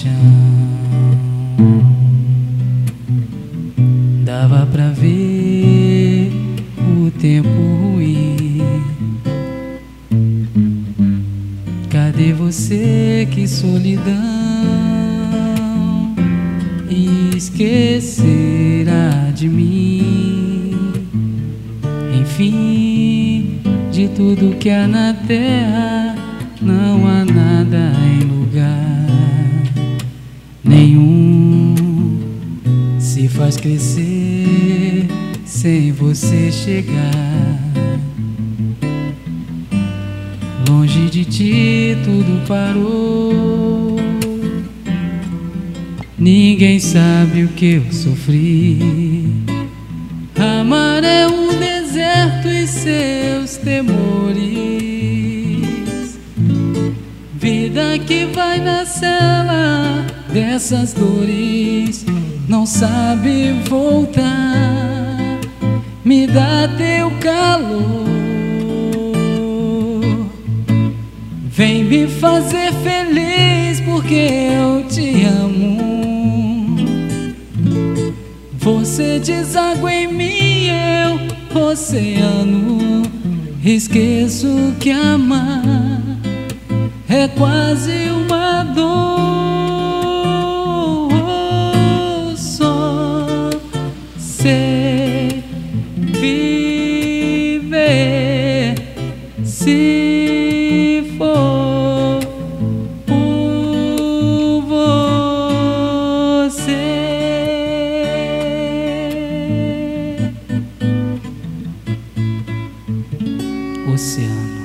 chão. Dava pra ver o tempo ruim. Cadê você, que solidão? Esquecerá de mim. Enfim, de tudo que há na terra, não há nada em lugar nenhum. Se faz crescer sem você chegar. Longe de ti tudo parou. Ninguém sabe o que eu sofri. Amar é um deserto e seus temores. Vida que vai na cela dessas dores, não sabe voltar. Me dá teu calor, vem me fazer feliz, porque eu te amo. Você deságua em mim, eu oceano. Esqueço que amar é quase uma dor. Só sei viver se for por você. Oceano.